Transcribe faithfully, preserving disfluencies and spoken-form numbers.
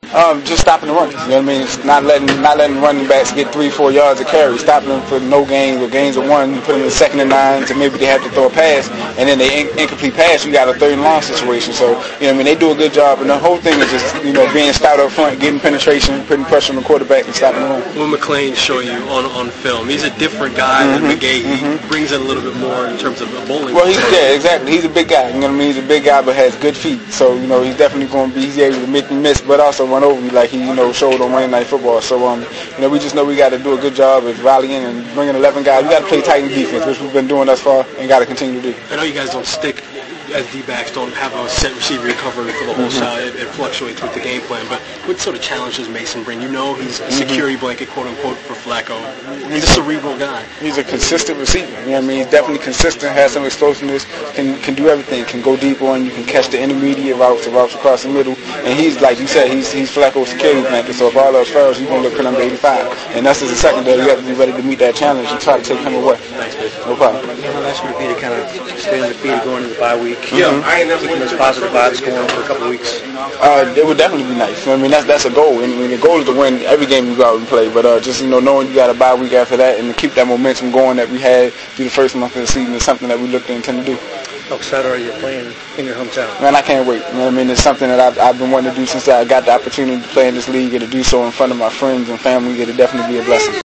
Um, just stopping the run. You know what I mean? It's not letting not letting running backs get three, four yards of carry. Stopping them for no gains or gains of one. You put them in second and nine, so maybe they have to throw a pass, and then they in- incomplete pass. You got a third and long situation. So you know what I mean? They do a good job, and the whole thing is just you know being stout up front, getting penetration, putting pressure on the quarterback, and stopping the run. When McClain show you on on film, he's a different guy mm-hmm. than McGahee. Mm-hmm. He brings in a little bit more in terms of bowling. Well, he's, yeah, exactly. He's a big guy. You know what I mean? He's a big guy, but has good feet. So you know he's definitely going to be. He's able to make me miss, but also run over me like he you know showed on Monday Night Football. So um, you know we just know we got to do a good job of rallying and bringing eleven guys. We got to play tight in defense, which we've been doing thus far, and got to continue to do. I know you guys don't stick. As D-backs don't have a set receiver you're covering for the whole mm-hmm. shot. It, it fluctuates with the game plan. But what sort of challenges Mason bring? You know he's a security mm-hmm. blanket, quote-unquote, for Flacco. He's a cerebral guy. He's a consistent receiver. You know what I mean? He's definitely consistent, has some explosiveness, can can do everything, can go deep on you, can catch the intermediate routes, the routes across the middle. And he's, like you said, he's he's Flacco's security blanket. So if all else fails, he's going to look for number eighty-five. And us as a secondary, you have to be ready to meet that challenge and try to take him away. Thanks, man. No problem. I'll ask you to be to kind of stay on the feet going into the bye week. Mm-hmm. Yeah. Keeping those positive vibes going for a couple of weeks. Uh, it would definitely be nice. You know what I mean, that's that's a goal. And I mean, the goal is to win every game you go out and play. But uh, just you know, knowing you got a bye week after that, and to keep that momentum going that we had through the first month of the season is something that we look to intend to do. How excited are you playing in your hometown? Man, I can't wait. You know what I mean? It's something that I've, I've been wanting to do since I got the opportunity to play in this league, and to do so in front of my friends and family. It'll definitely be a blessing.